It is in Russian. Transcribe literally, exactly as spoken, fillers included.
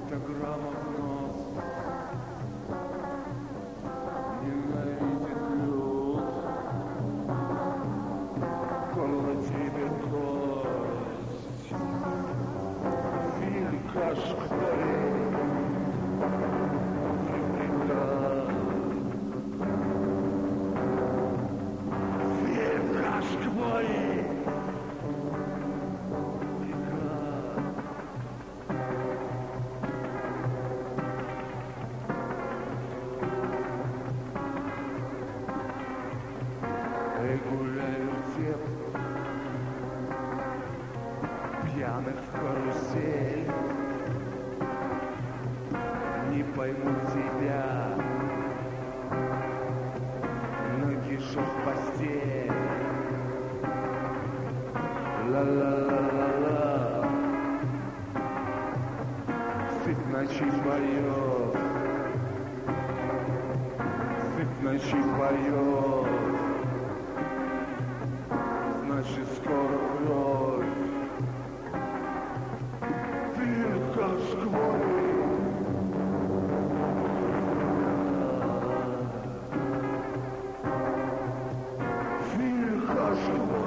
триста граммов нос. Ненавидит люд. Горло тебе кость. Фильм кашкарей. Фильм кашкарей. Гуляю тем пьяных в карусель. Не пойму тебя, напишу в постель. Ла-ла-ла-ла-ла, сыпь ночи поет, сыпь ночи поет. Значит, скоро кровь. Фильм кашкарей. Фильм кашкарей.